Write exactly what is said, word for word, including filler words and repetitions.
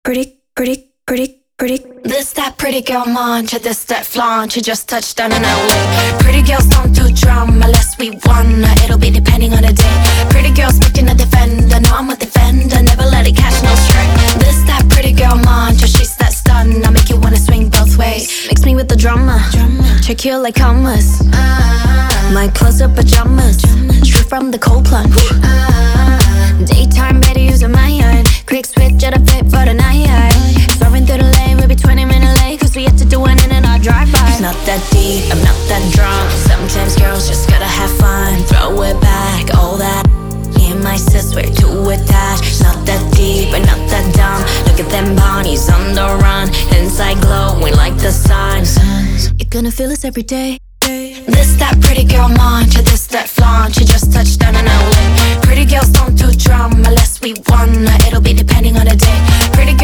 pretty, pretty, pretty, pretty. This that pretty girl mantra, this that flaunt. You just touched down in L A. Pretty girls don't do drama unless we wanna. It'll be depending on the day. Pretty girls picking a defender. No, I'm a defender, never let it catch no stray. This that pretty girl mantra, she's that stun. I make you wanna swing both ways. Mix me with the drama, check you like commas. My clothes are pajamas, straight from the cold plunge. Daytime better using my iron. Quick switch at a fit for the night. Swerving through the lane, we'll be twenty minutes late, cause we had to do it in and our drive-by. It's not that deep, I'm not that drunk. Sometimes girls just gotta have fun. Throw it back, all that. Me and my sis, we're too attached. It's not that deep, but not that dumb. Look at them bodies on the run. Inside glowing like the sun. You're gonna feel this every day. This that pretty girl mantra, this that flaunt. You just touched down in L A. Pretty girls don't do drama unless we wanna. It'll be depending on the day. Pretty